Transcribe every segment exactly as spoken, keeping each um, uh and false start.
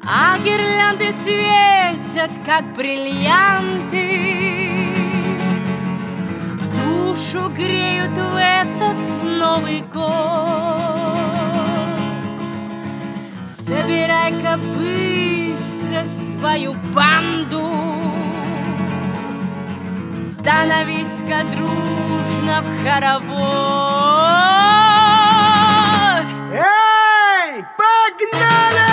а гирлянды светят, как бриллианты, душу греют в этот Новый год. Собирай-ка быстро свою банду, становись-ка дружно в хоровод. Эй, погнали!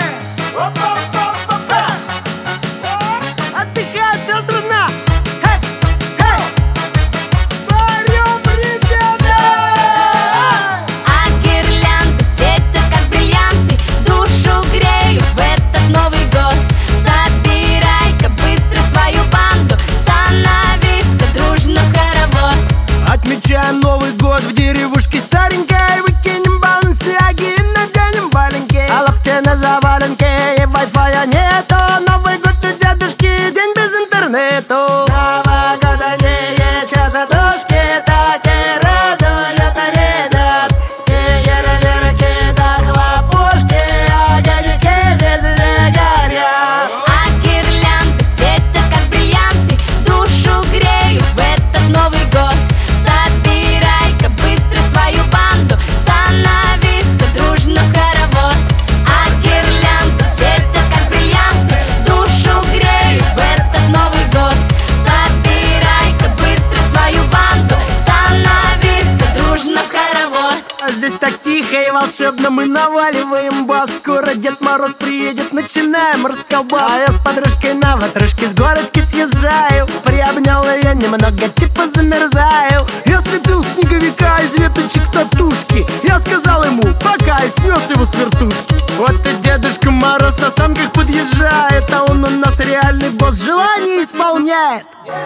Отдыхает вся страна! Эй, эй! Парем, ребята! А гирлянды светят, как бриллианты, душу греют в этот Новый год. Собирай-ка быстро свою банду, становись-ка дружно в хоровод. Отмечаем Новый год в деревушке старенькой, выкинем балансиаги и наденем валенки, а лапти на заваленке, и вай-фая нету. Новый год у дедушки, день без интернету. Новогодние часотушки так и радуют ребят. Фейерверки да хлопушки, огоньки везде горят. А гирлянды светят, как бриллианты, душу греют в этот Новый год. Собирай-ка быстро свою банду, становись-ка дружно в хоровод. А гирлянды светят, как бриллианты, душу греют в этот Новый год. Собирай-ка быстро свою банду, становись-ка дружно в хоровод. А здесь так тихо и волшебно, мы наваливаем бас. Скоро Дед Мороз приедет, начинаем расколбас. А я с подружкой на ватрушке с горочки съезжаю. Приобнял ее немного, типа замерзаю. Я слепил снеговика из веточек татушки. Я сказал ему пока и снес его с вертушки. Вот и Дедушка Мороз на санках подъезжает, а он у нас реальный босс, желание исполняет.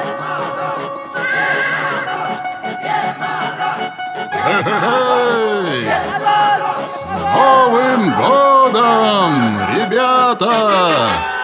Эй! С Новым годом, ребята!